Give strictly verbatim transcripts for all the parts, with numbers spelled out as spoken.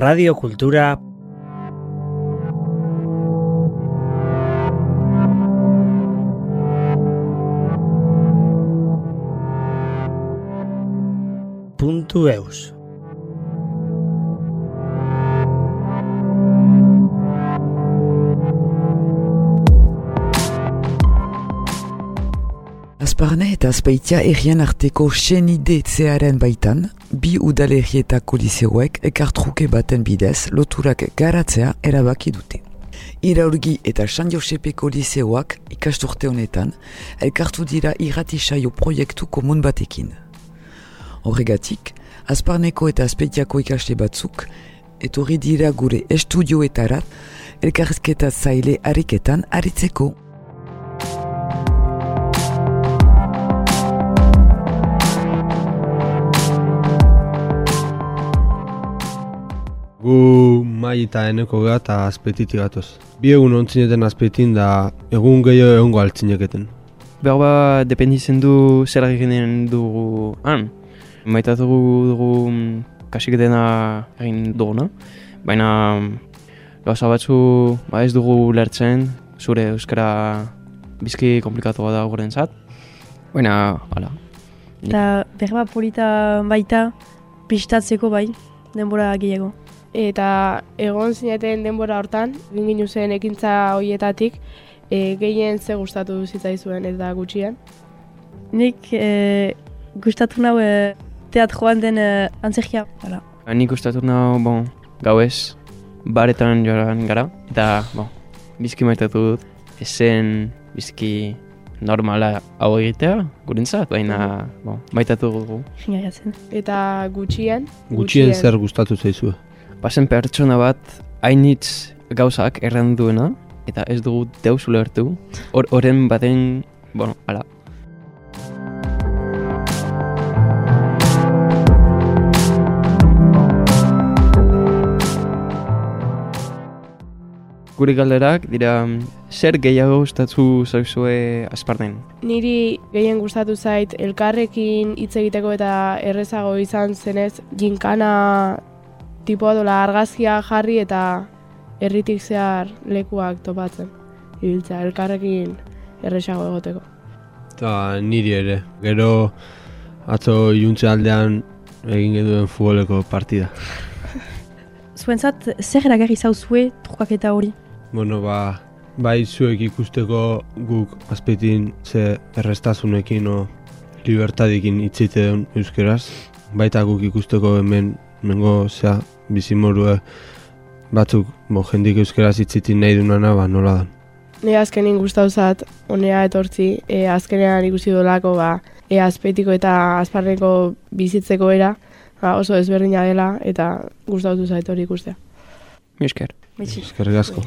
Radio Kultura puntu eus. Azparne eta Azpeitia errien arteko senidetzearen baitan, bi udalerrietako lizeoek ekartruke baten bidez loturak garatzea erabaki dute. Iraurgi eta San Josepeko lizeoak ikasturte honetan elkartu dira irratisaio proiektu komun batekin. Horregatik, Azparneko eta Azpeitiako ikasle batzuk etorri dira gure estudioetarat elkarrizketa zaile ariketan aritzeko. Gu mai eta eneko gara eta Azpeititik gatoz. Bi egun ontzineten Azpeitin da egun gehiago egongo altzineketen. Berba dependitzen du zer eginen dugu han. Maitatu dugu kasiketena egin duguna. Baina gauza batzu ba ez dugu lertzen, zure euskara bizki komplikatu da gurentzat. Baina, hala. Eta berba polita baita pistatzeko bai, denbora gehiago. Eta egon zineten denbora hortan, ginginu zen ekintza horietatik, e, gehien ze gustatu zitzaizuen eta gutxien? Nik e, gustatu nau e, teatroan den e, antzerkia. Hala. Nik gustatu nau, bon, gauez, baretan joan gara, eta bon, bizki maitatu dut, ezen bizki normala hau egitea, gurentzat, baina bon, maitatu dugu. Gaiatzen. Eta gutxien? Gutxien zer gustatu zaizue? Bazen pertsona bat hainitz gauzak erran duena, eta ez dugu deus ulertu, horren baten, bueno, ala. Gure galderak dira, zer gehiago gustatu zaizue Azparnen? Niri gehien gustatu zait elkarrekin hitz egiteko eta errezago izan zenez, ginkana tipoa dola argazkia jarri eta herritik zehar lekuak topatzen. Ibiltzea, elkarrekin errezago egoteko. Eta niri ere, gero atzo iluntze aldean egin geduen futboleko partida. Zuentzat, zer eragarri zauzue trukaketa hori? Bueno, ba, bai zuek ikusteko guk Azpeitin ze errestasunekin o libertadikin hitzite duen euskeraz. Baita guk ikusteko hemen mengo zea bizimorue batzuk bo, jendik euskeraz hitzitin nahi dunana, ba, nola da. Ni azkenin gustauzat honea etortzi, e, azkenean ikusi dolako ba, e, Azpeitiko eta Azparneko bizitzeko era, ba, oso ezberdina dela eta gustatu zait hori ikustea. Misker. Eskerrik asko.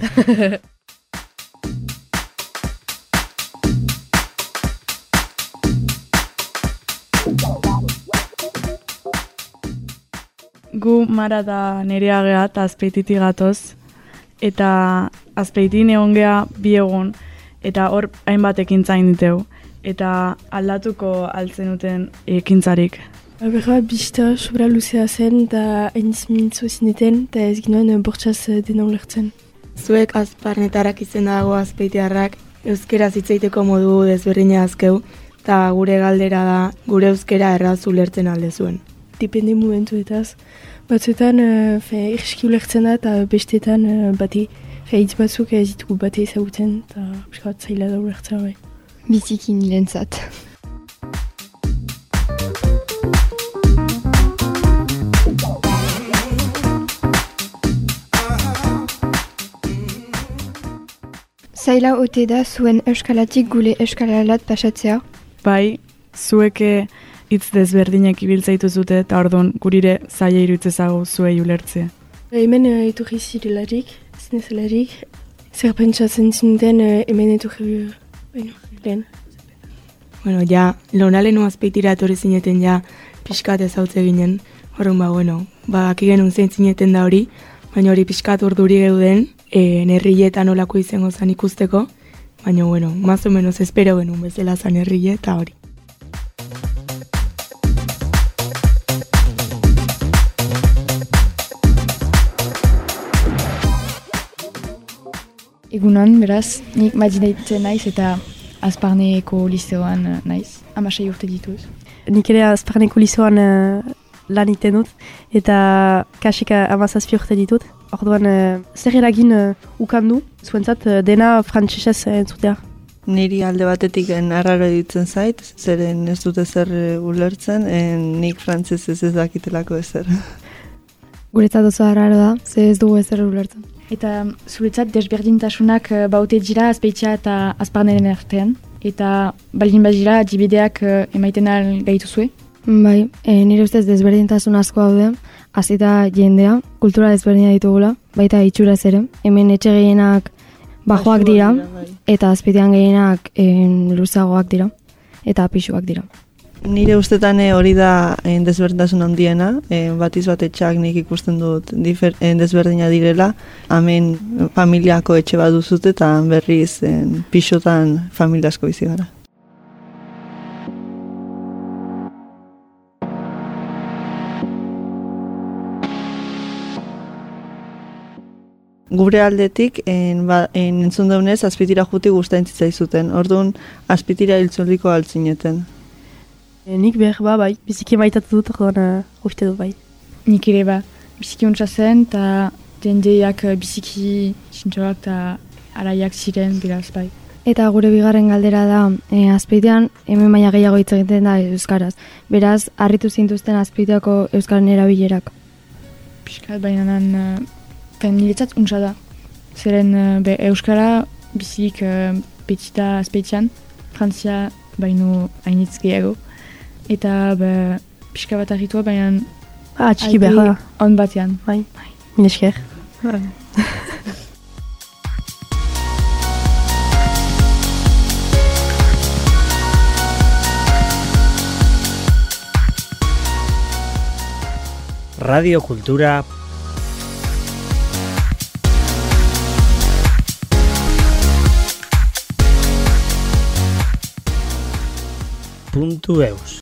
Gu Mara da Nerea gea eta Azpeititik gatoz, eta Azpeitin egon gea bi egun, eta hor hainbat ekintza egin diteu, eta aldatuko altzen duten ekintzarik. Berra bista sobra luzea zen eta hainiz mintzo zineten eta ez ginoen bortxaz dena ulertzen. Zuek Azparnetarak izen dago Azpeitiarrak, euskeraz hitz egiteko modu desberdina azkeu, eta gure galdera da gure euskera erraz ulertzen alde zuen. Depende momentuetaz. Batzuetan uh, irski ulertzen da eta bestetan uh, bati hitz batzuk ez ditugu bate ezagutzen eta piskat zaila da ulertzen bai. Biziki nirentzat. Zaila ote da zuen euskalatik gure euskalarat pasatzea? Bai, zueke hitz desberdinak ibiltzaitu zute eta orduan gurire zaila irutzezago zuei ulertzea. Hemen uh, etorri zirelarik, zinezelarik, zer pentsatzen zinten uh, hemen etorri bueno, lehen. Bueno, ja, Lonaleno Azpeitira etorri zineten ja pixkat ezautze ginen, horren ba, bueno, ba, akigen unzein zineten da hori, baina hori pixkat urduri geuden, e, nerrietan olako izango zan ikusteko, baina, bueno, más o menos espero genuen bezala zan herrile eta hori. Egunon, beraz, nik madinaitzen naiz eta Azparneko lizeoan uh, naiz, amasei urte dituz. Nik ere Azparneko lizeoan uh, lan iten dut, eta kasik amazazpi urte ditut. Orduan, uh, zer eragin uh, ukandu, zuentzat uh, dena frantsesez uh, entzutea. Niri alde batetik arraro ditzen zait, zeren ez dute zer ulertzen, en nik frantsesez ez dakitelako ezer. Guretzat oso arraro da, ze ez dugu ezer ulertzen. Eta zuretzat desberdintasunak uh, baute dira Azpeitia eta Azparneren artean, eta baldin badira adibideak uh, emaiten al gaituzue? Bai, e, nire ustez desberdintasun asko daude, hasita jendea, kultura desberdina ditugula, baita itxuraz ere. Hemen etxe gehienak bajoak dira, eta Azpeitian gehienak luzagoak dira, eta pixuak dira. Nire ustetan hori da en, desberdintasun handiena, en, batiz bat etxak nik ikusten dut difer, en, desberdina direla, hemen familiako etxe bat duzute eta berriz en, pixotan familia asko bizi gara. Gure aldetik, en, ba, en, entzun daunez, Azpeitira juti guztain zitzaizuten. Orduan, Azpeitira hiltzoliko altzineten. E, nik behar ba, bai, biziki maitatu dut, orduan uh, uste dut bai. Nik ere ba, biziki untsa zen, eta jendeak biziki sintxoak eta araiak ziren, beraz bai. Eta gure bigarren galdera da, e, Azpeitian hemen baina gehiago hitz egiten da euskaraz. Beraz, harritu zintuzten Azpeitiako euskaren erabilerak. Piskat baina nan, uh, niretzat untsa da. Zeren uh, be, euskara bizik uh, petita Azpeitian, Frantzia baino hainitz gehiago. Eta be, pixka bat harritua baina ah, txiki behar da. On batean. Bai, minesker. Bai. Radio Kultura puntu eus